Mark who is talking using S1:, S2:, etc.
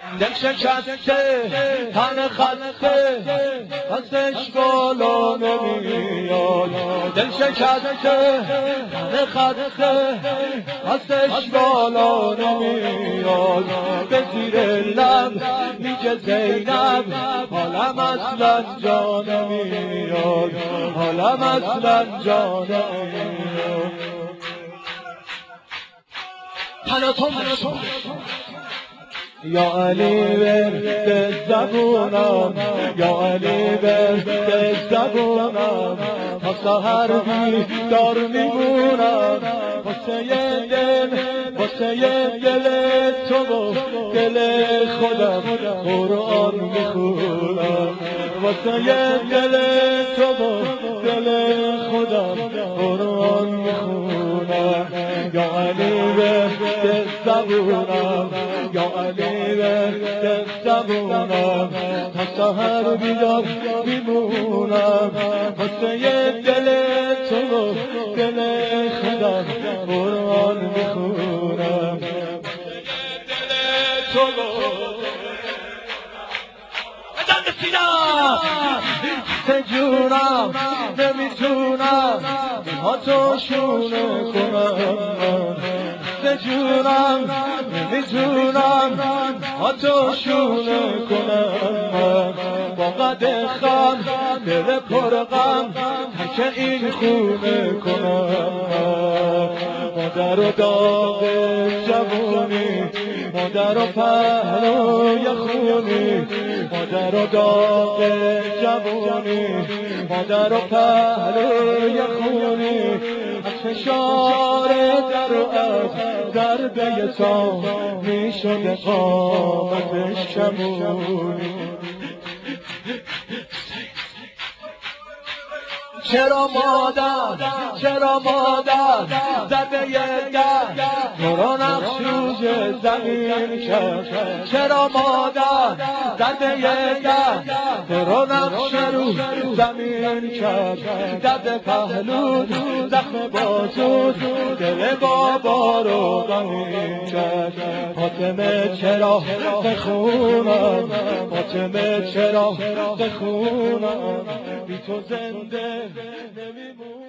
S1: دل شکسته تن خسته دستش بالا نمیاد دل شکسته تن خسته دستش بالا نمیاد به زیر لب میگه زینب حالم اصلا جا نمیاد حالم اصلا جا نمیاد تلاطم یا علی ورد زبونم یا علی ورد زبونم تا سحر بیدار میمونم واسه دل تو و دل خودم قرآن میخونم واسه دل تو و دل خودم قرآن میخونم یا علی ورد زبونم یا علی ورد زبونم تا سحر بیدار میمونم واسه دل تو و دل خودم قرآن میخونم دل تو جونم نمیتونم ها تو شونه کنم جونم نمیتونم ها تو شونه کنم با قد خم دل پرغم تک این خونه کنم مادر و داغ جوونی مادر و پهلوی خونی مادر و داغ جوونی مادر و پهلوی خونی از فشار در و از ضربه تا میشده قامتش کمونی چرا مادر زده در تو را نقش روی زمین کرد چرا مادر زده در تو را نقش روی زمین کرد درد پهلو زخم بازود دل بابا رو غمین کرد فاطمه چرا بخونم فاطمه چرا بخونم بی تو زنده نمیمونم